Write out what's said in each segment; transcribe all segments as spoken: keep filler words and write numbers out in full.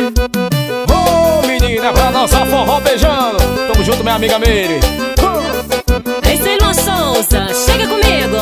Ô menina, pra dançar forró beijando. Tamo junto, minha amiga Meire. Ei, Silvio Souza, chega comigo.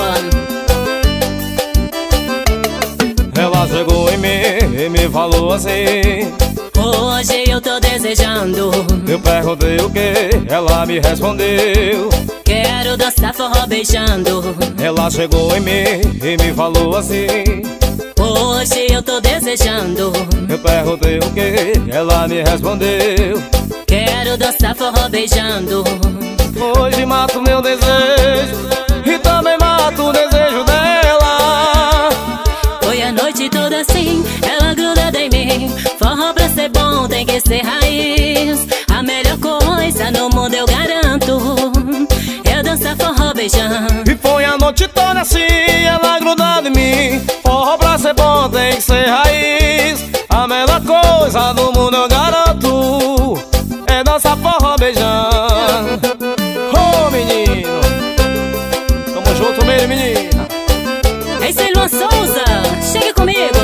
Ela chegou em mim e me falou assim: hoje eu tô desejando. Eu perguntei o que, ela me respondeu: quero dançar forró beijando. Ela chegou em mim e me falou assim: hoje eu tô desejando. Eu perguntei o que, ela me respondeu: quero dançar forró beijando. Hoje mato meu desejo e também mato o desejo dela. Foi a noite toda assim, ela grudada em mim. Forró pra ser bom tem que ser raiz. A melhor coisa no mundo eu garanto, eu dançar forró beijando. E foi a noite toda assim, ela grudada em mim. Forró pra ser bom tem que ser raiz. A melhor coisa do mundo eu garanto, é dançar forró beijando. Ô menino, tamo junto mesmo, menina. Ei, Silvio Souza, chega comigo.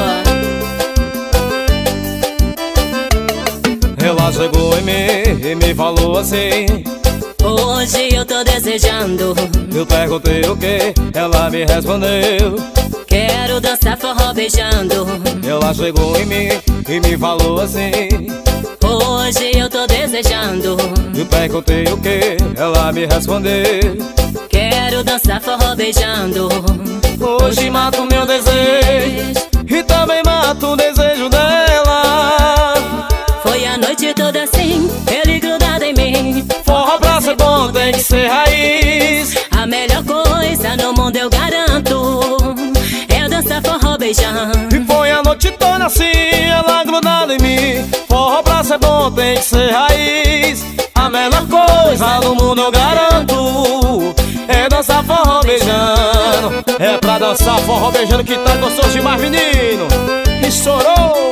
Ela chegou em mim e me falou assim: hoje eu tô desejando. Eu perguntei o que, ela me respondeu: quero dançar forró beijando. Ela chegou em mim e me falou assim: hoje eu tô desejando. Eu perguntei o que, ela me respondeu: quero dançar forró beijando. Hoje mato meu desejo e também mato o desejo dela. Foi a noite toda assim, ele grudado em mim. Forró pra ser bom tem que ser raiz. A melhor coisa no mundo eu garanto, é dançar forró beijando. E foi a noite toda assim, ela grudada em mim. Forró pra ser bom tem que ser raiz. A melhor coisa do mundo eu garanto, é dançar forró beijando. É pra dançar forró beijando que tá gostoso demais, menino. Estourou!